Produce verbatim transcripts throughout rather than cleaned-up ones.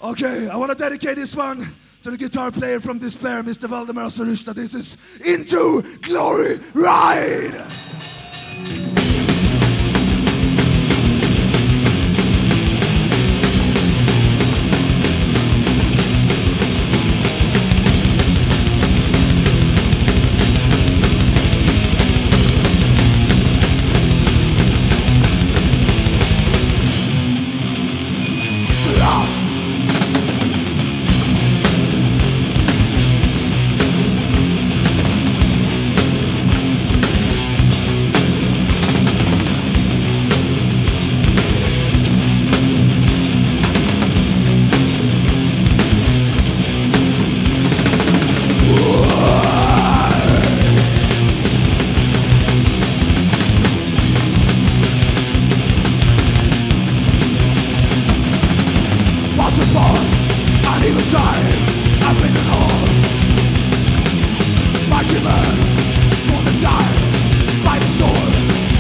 Okay, I want to dedicate this one to the guitar player from Despair, Mister Valdemar Sorushna. This is Into Glory Ride! Uneven time, I've been at all. My dreamer, born to die by the sword.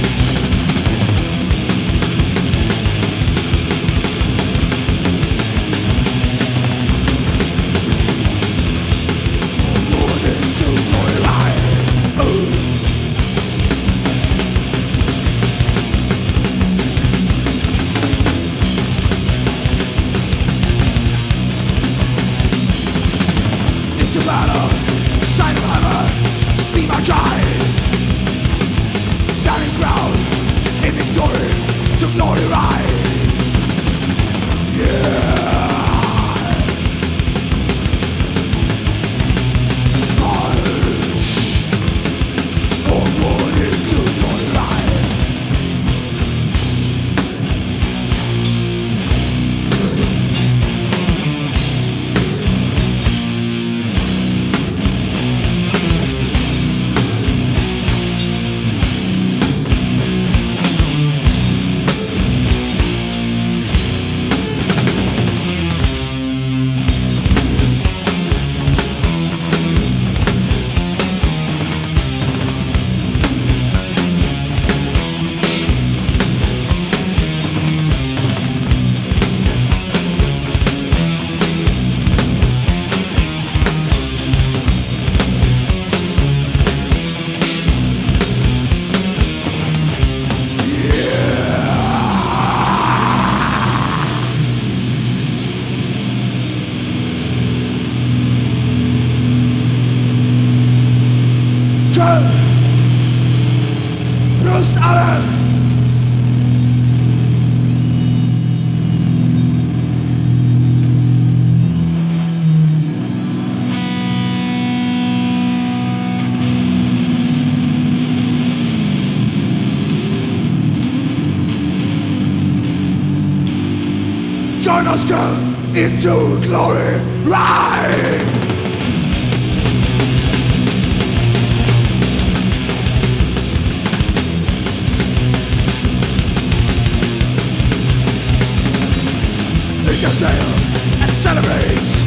Born into glory ride. Oh. Battle, sign of hammer, be my guide. Standing proud in victory to glory ride. Yeah. March onward into glory ride. Prost alle! Join us, go into glory ride! Sail and celebrate.